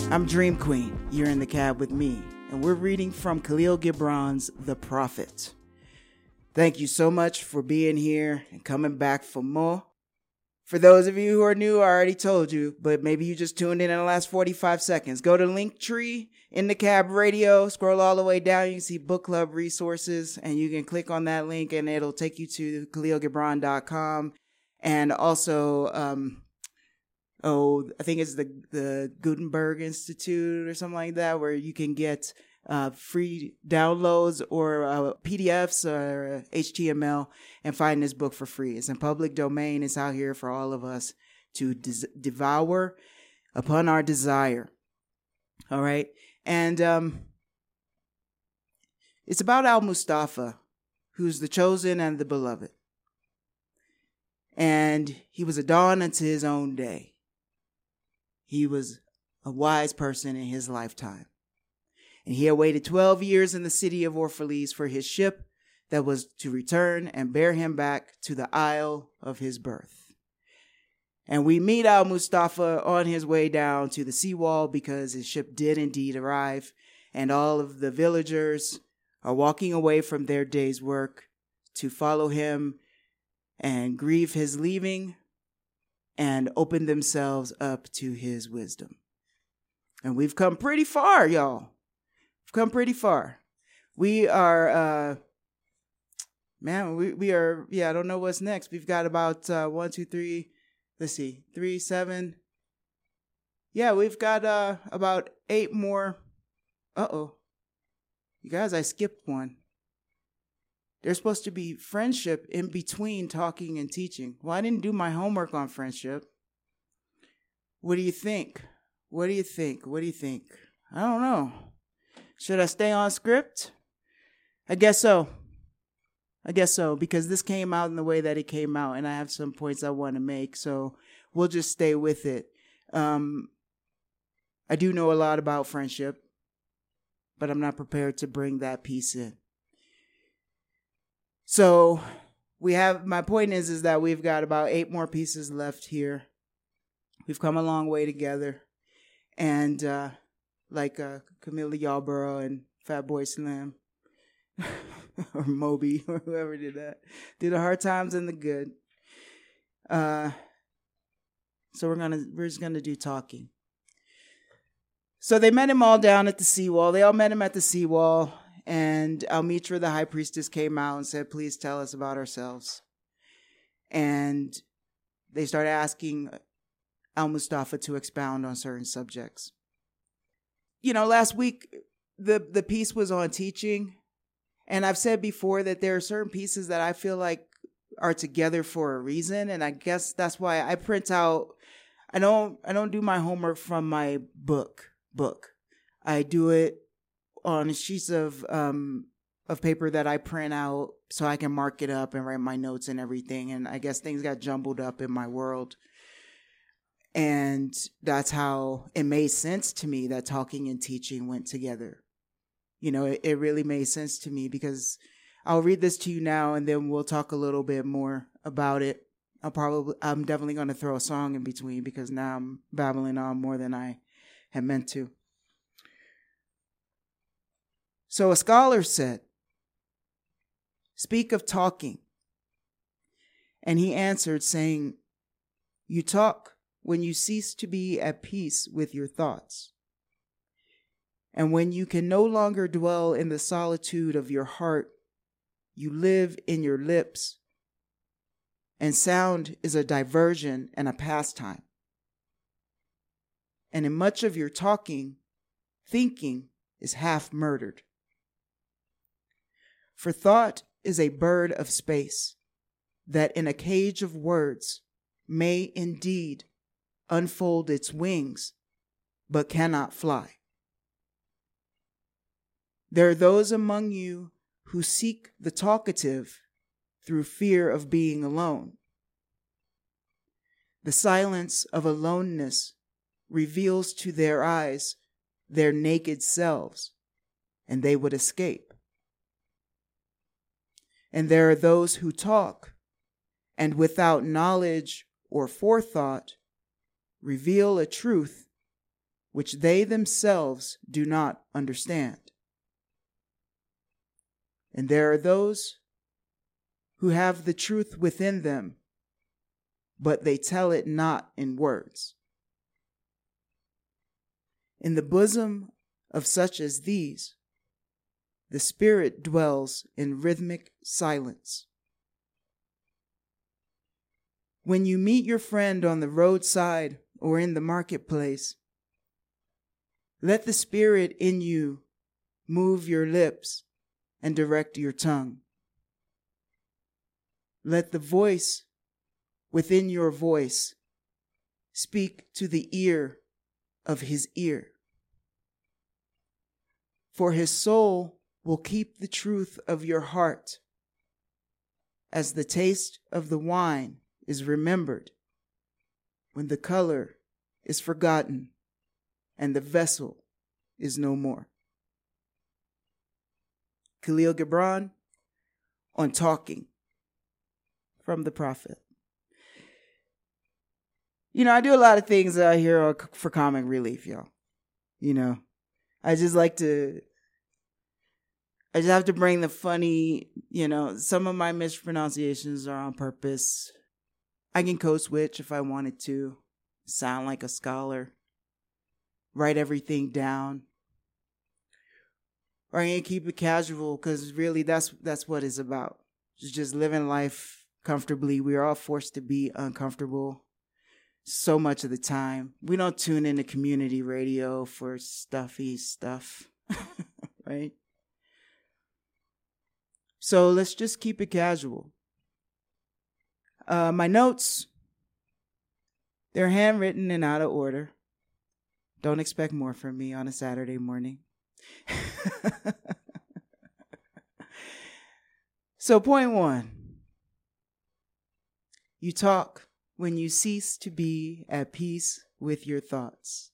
I'm Dream Queen. You're in the cab with me, and we're reading from Khalil Gibran's The Prophet. Thank you so much for being here and coming back for more. For those of you who are new, I already told you, but maybe you just tuned in the last 45 seconds. Go to Linktree in the cab radio, scroll all the way down, you can see book club resources, and you can click on that link and it'll take you to KhalilGibran.com. And also, I think it's the Gutenberg Institute or something like that, where you can get free downloads or PDFs or HTML and find this book for free. It's in public domain. It's out here for all of us to devour upon our desire. All right. And it's about Al-Mustafa, who's the chosen and the beloved. And he was a dawn unto his own day. He was a wise person in his lifetime. And he had waited 12 years in the city of Orphalese for his ship that was to return and bear him back to the isle of his birth. And we meet Al-Mustafa on his way down to the seawall because his ship did indeed arrive. And all of the villagers are walking away from their day's work to follow him and grieve his leaving and open themselves up to his wisdom. And we've come pretty far, y'all. We've come pretty far. We are, we are, I don't know what's next. We've got about 3, 7. Yeah, we've got about 8 more. You guys, I skipped one. There's supposed to be friendship in between talking and teaching. Well, I didn't do my homework on friendship. What do you think? What do you think? I don't know. Should I stay on script? I guess so, because this came out in the way that it came out, and I have some points I want to make, so we'll just stay with it. I do know a lot about friendship, but I'm not prepared to bring that piece in. So my point is that we've got about 8 more pieces left here. We've come a long way together. And Camila Yarborough and Fatboy Slim or Moby or whoever did that. Through the hard times and the good. So we're just gonna do talking. So they met him all down at the seawall. They all met him at the seawall. And Almitra, the high priestess, came out and said, please tell us about ourselves. And they started asking Al-Mustafa to expound on certain subjects. You know, last week, the piece was on teaching. And I've said before that there are certain pieces that I feel like are together for a reason. And I guess that's why I print out. I don't do my homework from my book. I do it on sheets of paper that I print out so I can mark it up and write my notes and everything. And I guess things got jumbled up in my world. And that's how it made sense to me that talking and teaching went together. You know, it really made sense to me because I'll read this to you now and then we'll talk a little bit more about it. I'm definitely going to throw a song in between because now I'm babbling on more than I had meant to. So a scholar said, speak of talking. And he answered saying, you talk when you cease to be at peace with your thoughts. And when you can no longer dwell in the solitude of your heart, you live in your lips. And sound is a diversion and a pastime. And in much of your talking, thinking is half murdered. For thought is a bird of space that in a cage of words may indeed unfold its wings, but cannot fly. There are those among you who seek the talkative through fear of being alone. The silence of aloneness reveals to their eyes their naked selves, and they would escape. And there are those who talk, and without knowledge or forethought, reveal a truth which they themselves do not understand. And there are those who have the truth within them, but they tell it not in words. In the bosom of such as these, the Spirit dwells in rhythmic silence. When you meet your friend on the roadside or in the marketplace, let the Spirit in you move your lips and direct your tongue. Let the voice within your voice speak to the ear of his ear. For his soul will keep the truth of your heart, as the taste of the wine is remembered when the color is forgotten and the vessel is no more. Khalil Gibran on Talking, from the Prophet. You know, I do a lot of things out here for comic relief, y'all. You know, I just have to bring the funny, you know, some of my mispronunciations are on purpose. I can code switch if I wanted to, sound like a scholar, write everything down. Or I can keep it casual, because really that's what it's about. Just living life comfortably. We are all forced to be uncomfortable so much of the time. We don't tune into community radio for stuffy stuff, right? So let's just keep it casual. My notes, they're handwritten and out of order. Don't expect more from me on a Saturday morning. So point 1. You talk when you cease to be at peace with your thoughts.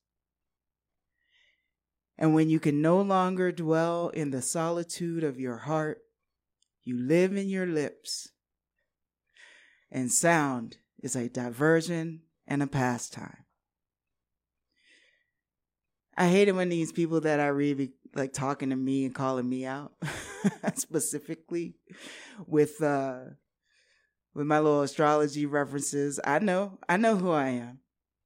And when you can no longer dwell in the solitude of your heart, you live in your lips. And sound is a diversion and a pastime. I hate it when these people that I read be like talking to me and calling me out, specifically with my little astrology references. I know who I am.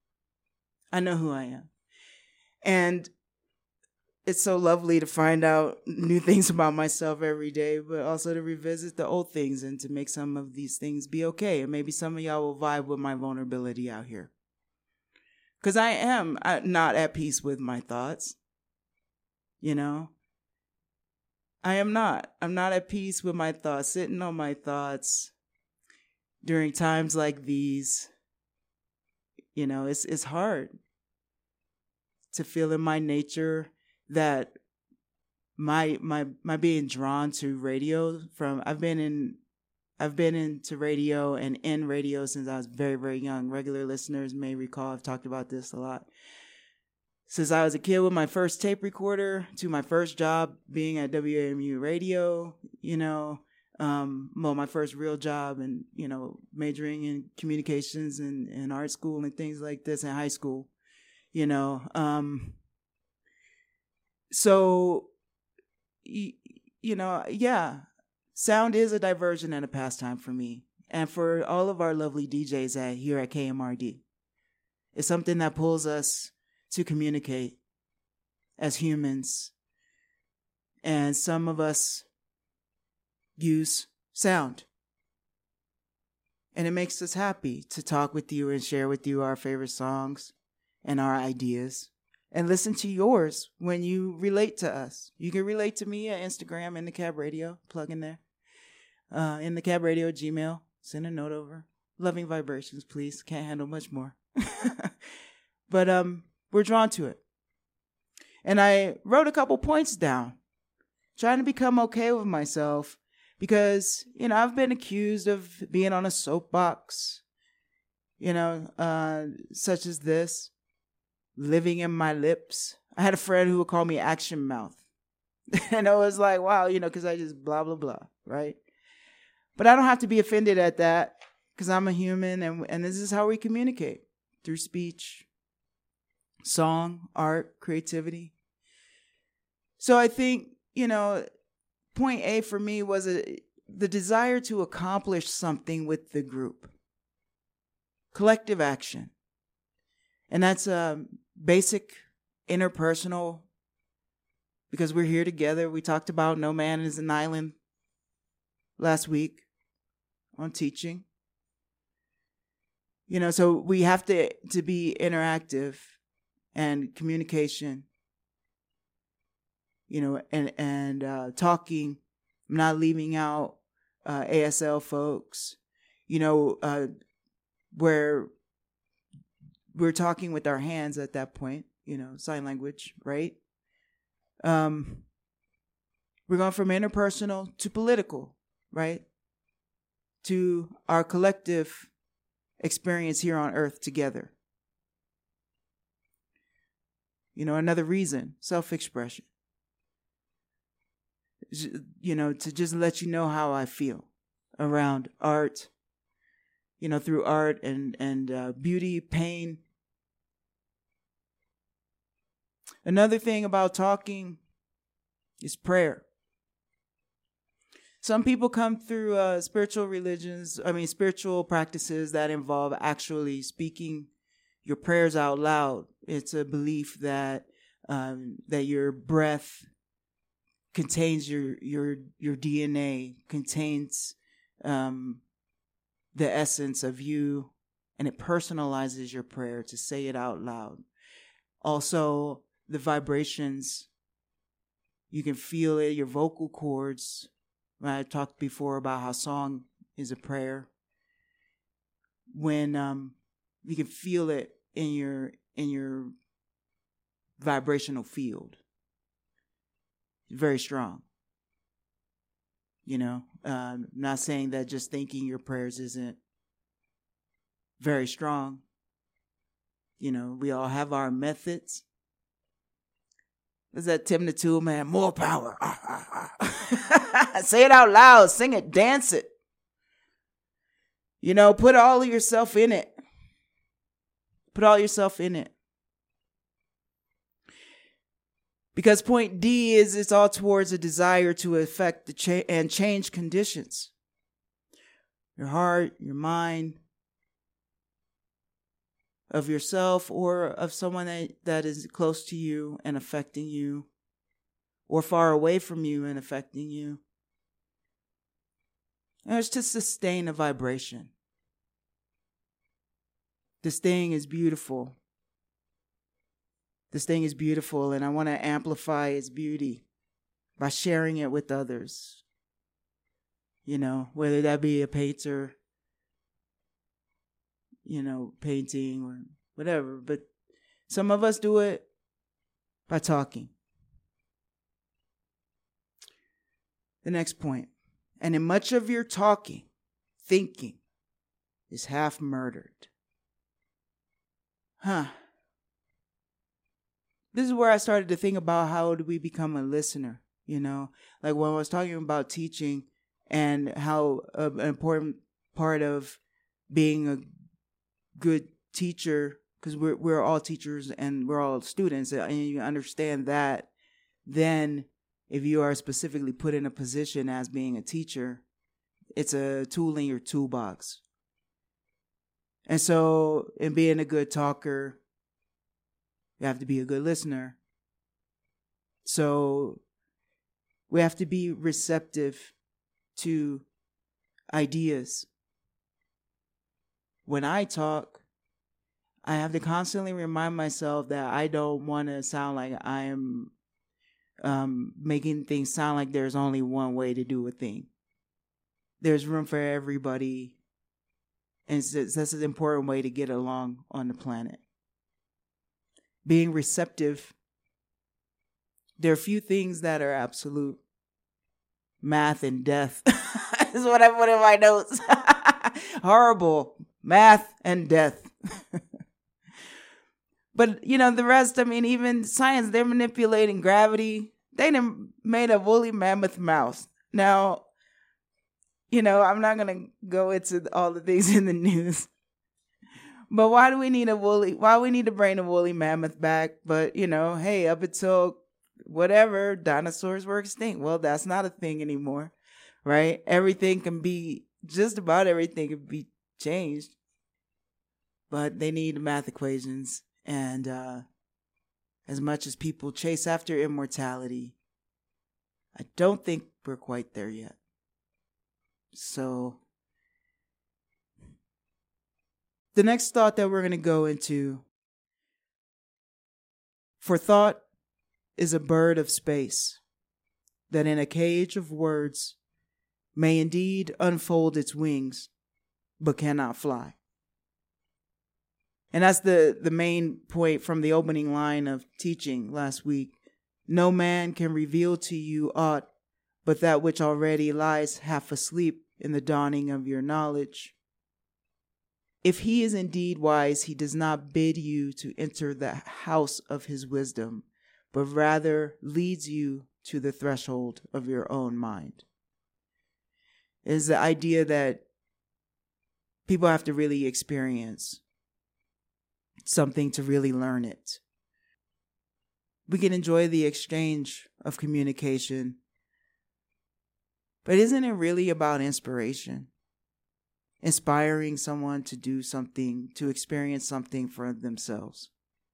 And it's so lovely to find out new things about myself every day, but also to revisit the old things and to make some of these things be okay. And maybe some of y'all will vibe with my vulnerability out here. Because I am not at peace with my thoughts. You know? I'm not at peace with my thoughts, sitting on my thoughts during times like these. You know, it's hard to feel in my nature that my being drawn to radio from I've been into radio and in radio since I was very, very young. Regular listeners may recall I've talked about this a lot. Since I was a kid with my first tape recorder to my first job being at WAMU radio, you know, my first real job and, you know, majoring in communications and art school and things like this in high school, you know. So, you know, yeah, sound is a diversion and a pastime for me. And for all of our lovely DJs here at KMRD. It's something that pulls us to communicate as humans. And some of us use sound. And it makes us happy to talk with you and share with you our favorite songs and our ideas. And listen to yours when you relate to us. You can relate to me at Instagram, In the Cab Radio. Plug in there. In the Cab Radio, Gmail. Send a note over. Loving vibrations, please. Can't handle much more. But we're drawn to it. And I wrote a couple points down. Trying to become okay with myself. Because, you know, I've been accused of being on a soapbox. You know, such as this. Living in my lips. I had a friend who would call me Action Mouth. And I was like, wow, you know, because I just blah, blah, blah, right? But I don't have to be offended at that because I'm a human and this is how we communicate, through speech. song, art, creativity. So I think, point A for me was the desire to accomplish something with the group. Collective action. And that's basic interpersonal, because we're here together. We talked about no man is an island last week on teaching. So we have to be interactive and communication, and talking. I'm not leaving out ASL folks, where we're talking with our hands at that point, sign language, right? We're going from interpersonal to political, right? To our collective experience here on earth together. Another reason, self-expression. To just let you know how I feel around art, through art and beauty, pain. Another thing about talking is prayer. Some people come through spiritual practices that involve actually speaking your prayers out loud. It's a belief that your breath contains your DNA, contains the essence of you, and it personalizes your prayer to say it out loud. Also, the vibrations, you can feel it, your vocal cords. I talked before about how song is a prayer. When you can feel it in your vibrational field. Very strong. Not saying that just thinking your prayers isn't very strong. We all have our methods. There's that Tim the Tool Man, more power. Say it out loud, sing it, dance it. Put all of yourself in it. Put all yourself in it. Because point D is it's all towards a desire to affect and change conditions. Your heart, your mind, of yourself or of someone that is close to you and affecting you, or far away from you and affecting you. And it's to sustain a vibration. This thing is beautiful. This thing is beautiful, and I want to amplify its beauty by sharing it with others. Whether that be a painter, painting or whatever. But some of us do it by talking. The next point. And in much of your talking, thinking is half murdered. This is where I started to think about how do we become a listener, Like when I was talking about teaching and how an important part of being a good teacher, because we're all teachers and we're all students, and you understand that, then if you are specifically put in a position as being a teacher, it's a tool in your toolbox. And so in being a good talker, you have to be a good listener. So we have to be receptive to ideas. When I talk, I have to constantly remind myself that I don't want to sound like I am making things sound like there's only one way to do a thing. There's room for everybody. And that's an important way to get along on the planet. Being receptive. There are few things that are absolute. Math and death is what I put in my notes. Horrible. Math and death. But, the rest, even science, they're manipulating gravity. They made a woolly mammoth mouse. Now, I'm not going to go into all the things in the news. But why do we need why we need to bring the woolly mammoth back? But, hey, up until whatever, dinosaurs were extinct. Well, that's not a thing anymore, right? Just about everything can be changed. But they need math equations. And as much as people chase after immortality, I don't think we're quite there yet. So the next thought that we're going to go into, for thought is a bird of space that in a cage of words may indeed unfold its wings, but cannot fly. And that's the main point from the opening line of teaching last week. No man can reveal to you aught but that which already lies half asleep in the dawning of your knowledge. If he is indeed wise, he does not bid you to enter the house of his wisdom, but rather leads you to the threshold of your own mind. It is the idea that people have to really experience something to really learn it. We can enjoy the exchange of communication, but isn't it really about inspiration? Inspiring someone to do something, to experience something for themselves.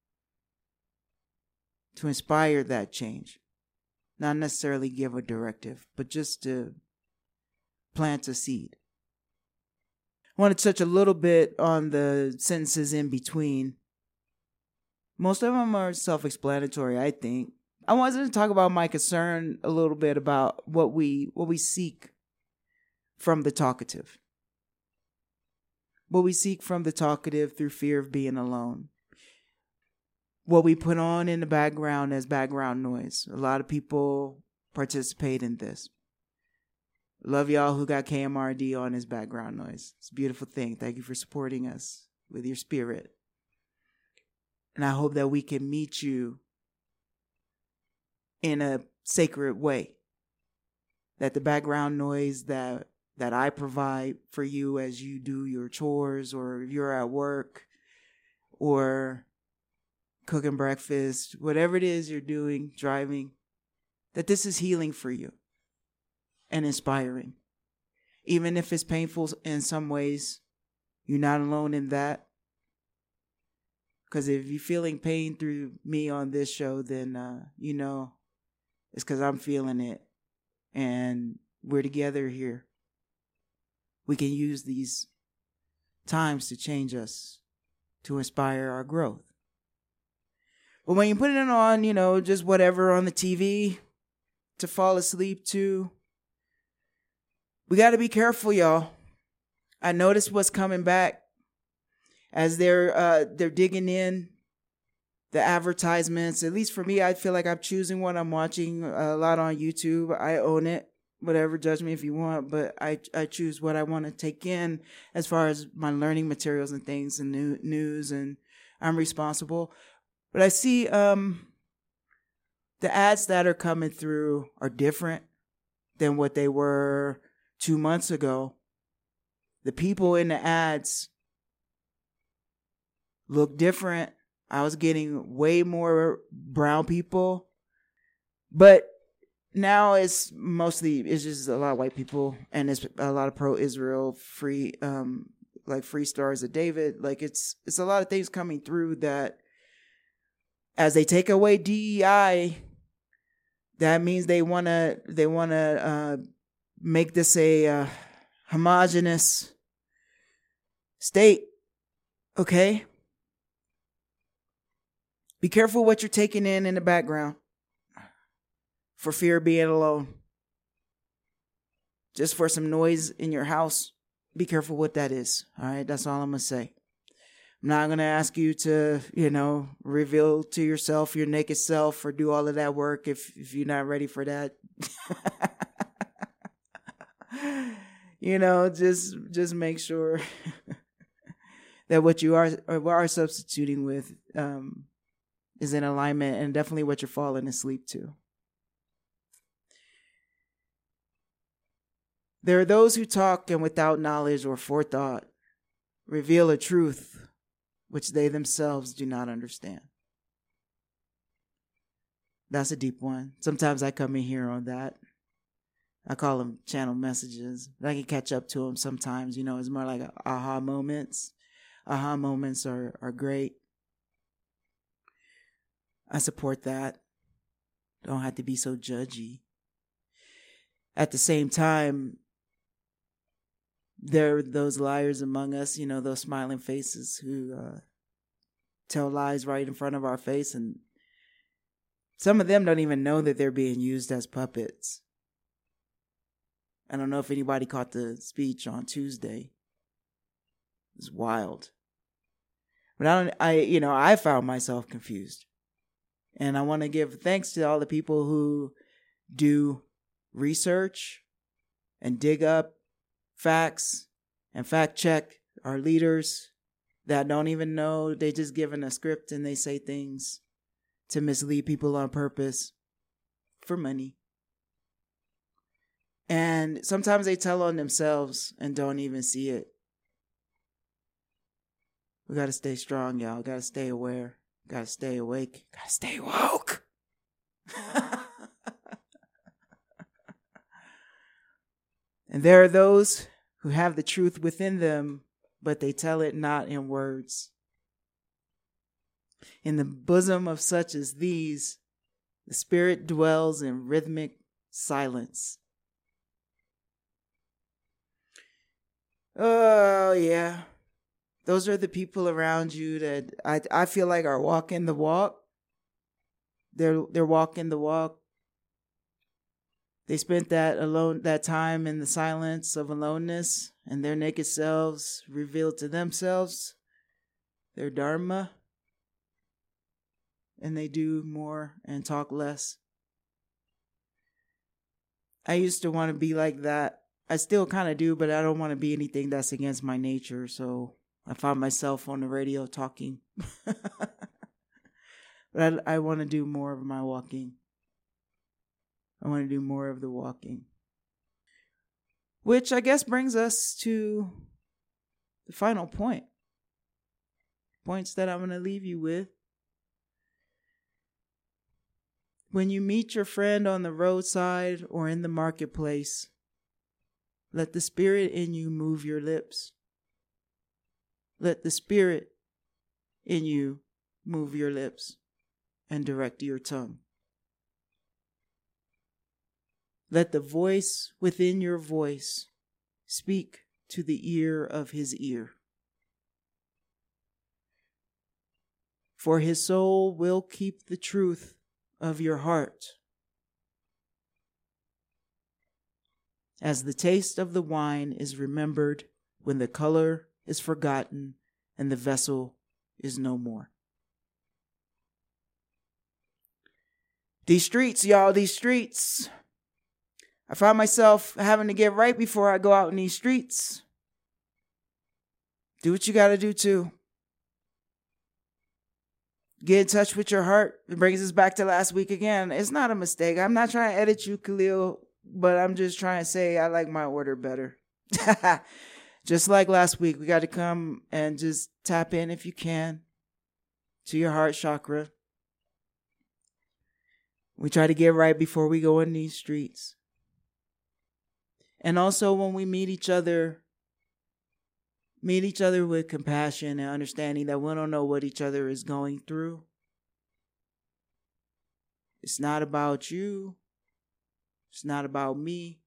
To inspire that change. Not necessarily give a directive, but just to plant a seed. I want to touch a little bit on the sentences in between. Most of them are self-explanatory, I think. I wanted to talk about my concern a little bit about what we seek from the talkative. What we seek from the talkative through fear of being alone. What we put on in the background as background noise. A lot of people participate in this. Love y'all who got KMRD on as background noise. It's a beautiful thing. Thank you for supporting us with your spirit. And I hope that we can meet you in a sacred way. That the background noise that I provide for you as you do your chores, or if you're at work, or cooking breakfast, whatever it is you're doing, driving, that this is healing for you and inspiring. Even if it's painful in some ways, you're not alone in that. Because if you're feeling pain through me on this show, then, it's because I'm feeling it. And we're together here. We can use these times to change us, to inspire our growth. But when you put it on, just whatever on the TV to fall asleep to, we got to be careful, y'all. I noticed what's coming back as they're digging in the advertisements. At least for me, I feel like I'm choosing what I'm watching a lot on YouTube. I own it. Whatever, judge me if you want, but I choose what I want to take in as far as my learning materials and things and news, and I'm responsible. But I see the ads that are coming through are different than what they were 2 months ago. The people in the ads look different. I was getting way more brown people, but now it's just a lot of white people, and it's a lot of pro-Israel, free stars of David. Like it's a lot of things coming through that, as they take away DEI, that means they wanna make this a homogenous state. Okay, be careful what you're taking in the background. For fear of being alone. Just for some noise in your house, be careful what that is. All right, that's all I'm going to say. I'm not going to ask you to, reveal to yourself your naked self or do all of that work if you're not ready for that. Just make sure that what you are substituting with is in alignment, and definitely what you're falling asleep to. There are those who talk and without knowledge or forethought reveal a truth which they themselves do not understand. That's a deep one. Sometimes I come in here on that. I call them channel messages. I can catch up to them sometimes. It's more like aha moments. Aha moments are great. I support that. Don't have to be so judgy. At the same time, there are those liars among us, those smiling faces who tell lies right in front of our face. And some of them don't even know that they're being used as puppets. I don't know if anybody caught the speech on Tuesday. It was wild. But I found myself confused. And I want to give thanks to all the people who do research and dig up facts and fact check our leaders that don't even know. They just given a script and they say things to mislead people on purpose for money. And sometimes they tell on themselves and don't even see it. We got to stay strong, y'all. Got to stay aware. Got to stay awake. Got to stay woke. And there are those who have the truth within them, but they tell it not in words. In the bosom of such as these, the Spirit dwells in rhythmic silence. Oh, yeah. Those are the people around you that I feel like are walking the walk. They're walking the walk. They spent that time in the silence of aloneness, and their naked selves revealed to themselves their dharma. And they do more and talk less. I used to want to be like that. I still kind of do, but I don't want to be anything that's against my nature. So I found myself on the radio talking. But I want to do more of my walking. I want to do more of the walking. Which I guess brings us to the final point. Points that I'm going to leave you with. When you meet your friend on the roadside or in the marketplace, let the Spirit in you move your lips. Let the Spirit in you move your lips and direct your tongue. Let the voice within your voice speak to the ear of his ear. For his soul will keep the truth of your heart. As the taste of the wine is remembered when the color is forgotten and the vessel is no more. These streets, y'all, these streets. I find myself having to get right before I go out in these streets. Do what you got to do too. Get in touch with your heart. It brings us back to last week again. It's not a mistake. I'm not trying to edit you, Khalil, but I'm just trying to say I like my order better. Just like last week, we got to come and just tap in if you can to your heart chakra. We try to get right before we go in these streets. And also when we meet each other with compassion and understanding that we don't know what each other is going through. It's not about you. It's not about me.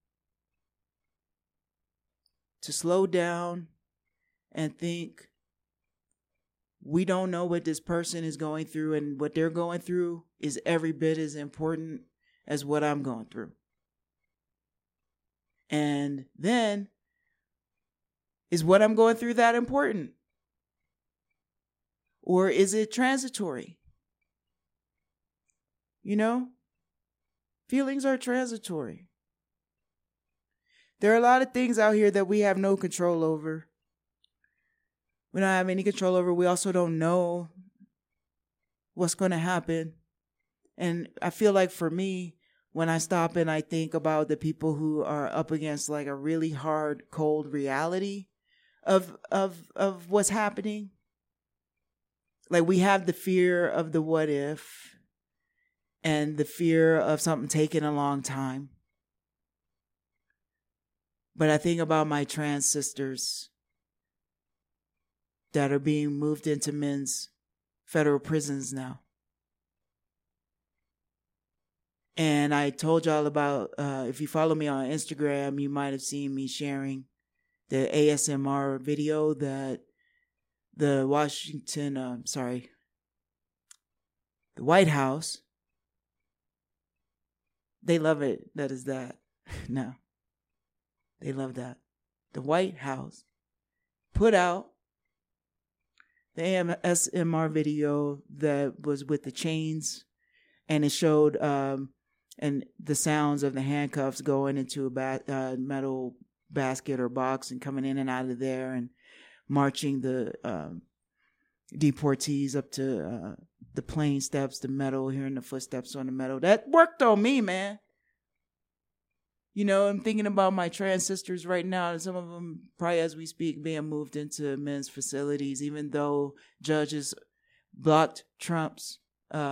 To slow down and think, we don't know what this person is going through, and what they're going through is every bit as important as what I'm going through. And then, is what I'm going through that important? Or is it transitory? You know? Feelings are transitory. There are a lot of things out here that we have no control over. We don't have any control over. We also don't know what's going to happen. And I feel like for me, when I stop and I think about the people who are up against like a really hard, cold reality of what's happening, Like, we have the fear of the what if and the fear of something taking a long time. But I think about my trans sisters that are being moved into men's federal prisons now. And I told y'all about, if you follow me on Instagram, you might have seen me sharing the ASMR video that the White House, they love it. That is that. No. They love that. The White House put out the ASMR video that was with the chains, and it showed and the sounds of the handcuffs going into a metal basket or box and coming in and out of there, and marching the deportees up to the plane steps, the metal, hearing the footsteps on the metal. That worked on me, man. You know, I'm thinking about my trans sisters right now, and some of them, probably as we speak, being moved into men's facilities, even though judges blocked Trump's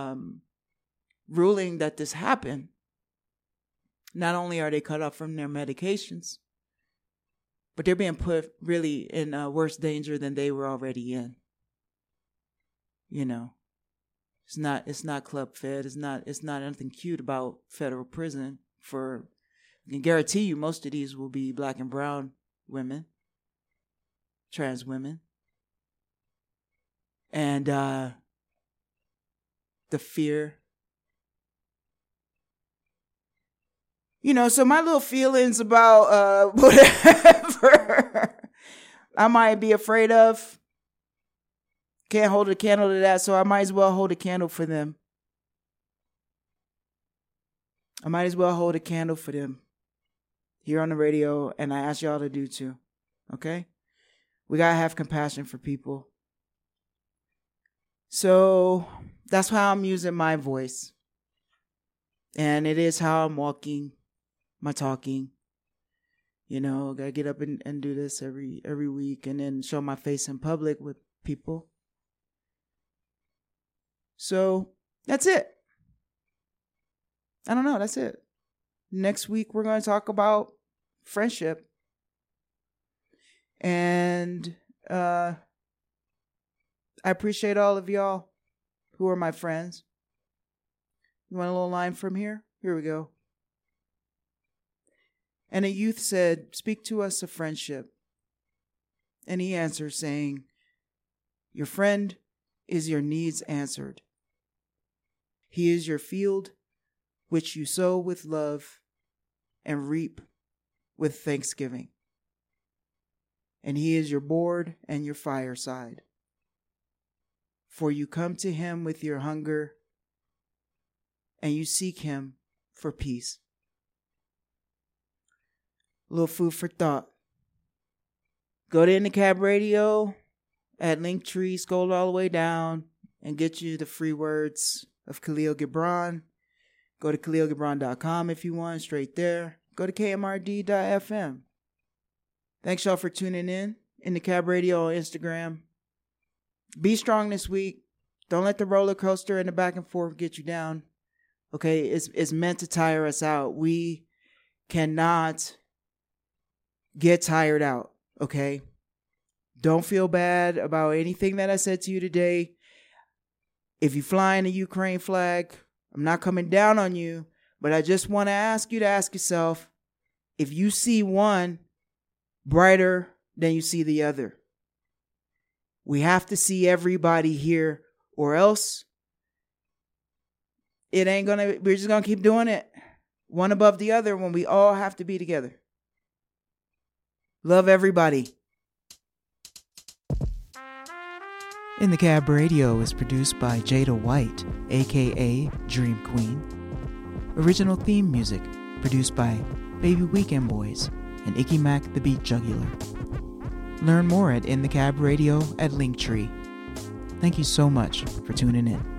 ruling that this happened. Not only are they cut off from their medications, but they're being put really in worse danger than they were already in. You know, it's not club fed. It's not anything cute about federal prison. I can guarantee you most of these will be black and brown women, trans women. And the fear. You know, so my little feelings about whatever I might be afraid of, can't hold a candle to that, so I might as well hold a candle for them. I might as well hold a candle for them here on the radio, and I ask y'all to do too, okay? We gotta have compassion for people. So that's how I'm using my voice. And it is how I'm walking, my talking. You know, gotta get up and do this every week, and then show my face in public with people. So that's it. I don't know, that's it. Next week we're going to talk about friendship. And I appreciate all of y'all who are my friends. You want a little line from here? Here we go. And a youth said, "Speak to us of friendship." And he answered, saying, "Your friend is your needs answered. He is your field, which you sow with love and reap with thanksgiving. And he is your board and your fireside. For you come to him with your hunger, and you seek him for peace." A little food for thought. Go to In the Cab Radio at Linktree, scroll all the way down, and get you the free words of Khalil Gibran. Go to KhalilGibran.com if you want, straight there. Go to KMRD.FM. Thanks y'all for tuning in the Cab Radio on Instagram. Be strong this week. Don't let the roller coaster and the back and forth get you down. Okay, it's meant to tire us out. We cannot get tired out, okay? Don't feel bad about anything that I said to you today. If you fly in the Ukraine flag, I'm not coming down on you, but I just want to ask you to ask yourself, if you see one brighter than you see the other. We have to see everybody here, or else we're just going to keep doing it one above the other when we all have to be together. Love everybody. In the Cab Radio is produced by Jada White, aka Dream Queen. Original theme music produced by Baby Weekend Boys and Icky Mac the Beat Jugular. Learn more at In the Cab Radio at Linktree. Thank you so much for tuning in.